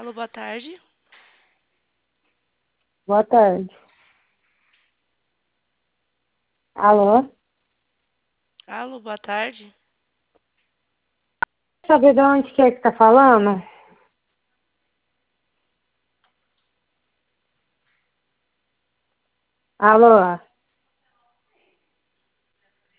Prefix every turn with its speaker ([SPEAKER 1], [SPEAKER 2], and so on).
[SPEAKER 1] Alô, boa tarde.
[SPEAKER 2] Boa tarde. Alô?
[SPEAKER 1] Alô, boa tarde.
[SPEAKER 2] Saber de onde que é que tá falando? Alô?